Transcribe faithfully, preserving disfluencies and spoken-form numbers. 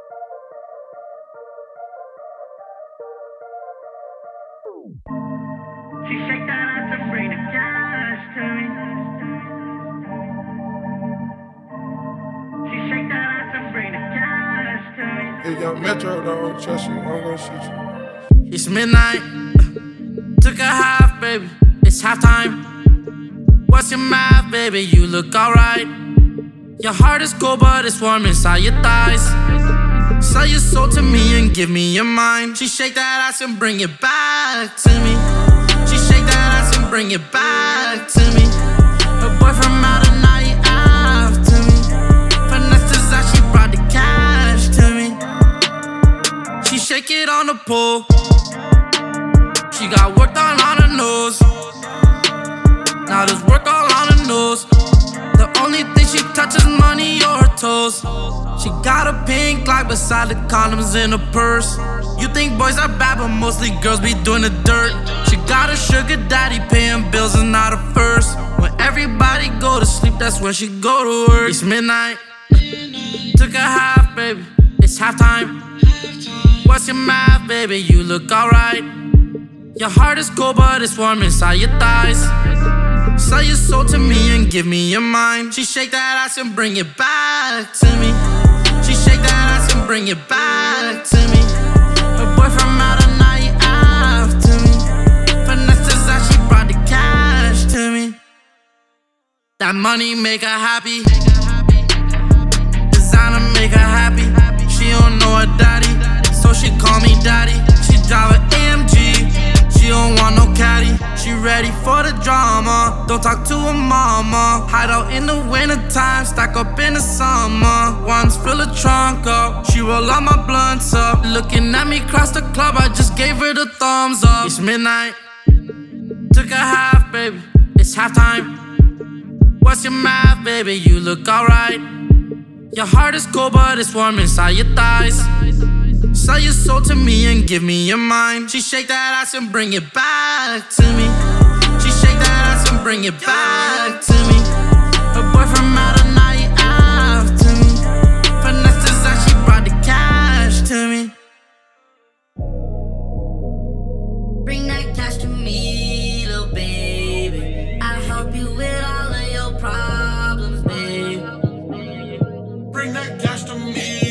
She shake that ass and bring the cash to me. She shake that ass and bring the cash to me. If young Metro don't trust you, I'm gonna shoot you. It's midnight, took a half, baby, it's halftime. What's your math, baby, you look alright. Your heart is cold, but it's warm inside your thighs. Sell your soul to me and give me your mind. She shake that ass and bring it back to me. She shake that ass and bring it back to me. Her boyfriend out at night after me. Finesse that she brought the cash to me. She shake it on the pole. She got work done on her nose. Now there's work all on her nose. The only thing she touches money or her toes. She got a pink light beside the condoms in her purse. You think boys are bad, but mostly girls be doing the dirt. She got a sugar daddy paying bills and not a first. When everybody go to sleep, that's when she go to work. It's midnight, took a half, baby, it's halftime. What's your math, baby, you look alright. Your heart is cold, but it's warm inside your thighs. Sell your soul to me and give me your mind. She shake that ass and bring it back to me. She shake that ass and bring it back to me. Her boyfriend out at night after me. Finesse that she brought the cash to me. That money make her happy. Designer make her happy. She don't know her daddy, so she call me daddy. She drive an A M G. She don't want no caddy. She ready for the drama. Don't talk to her mama. Hide out in the winter time, stack up in the summer. Once fill the trunk up, she roll all my blunts up. Looking at me cross the club, I just gave her the thumbs up. It's midnight, took a half, baby, it's halftime. What's your math, baby, you look alright. Your heart is cold, but it's warm inside your thighs. Sell your soul to me and give me your mind. She shake that ass and bring it back to me. She shake that ass and bring it back to me. Her boyfriend out at night after me. Finesse that she brought the cash to me. Bring that cash to me, little baby. I'll help you with all of your problems, babe. Bring that cash to me.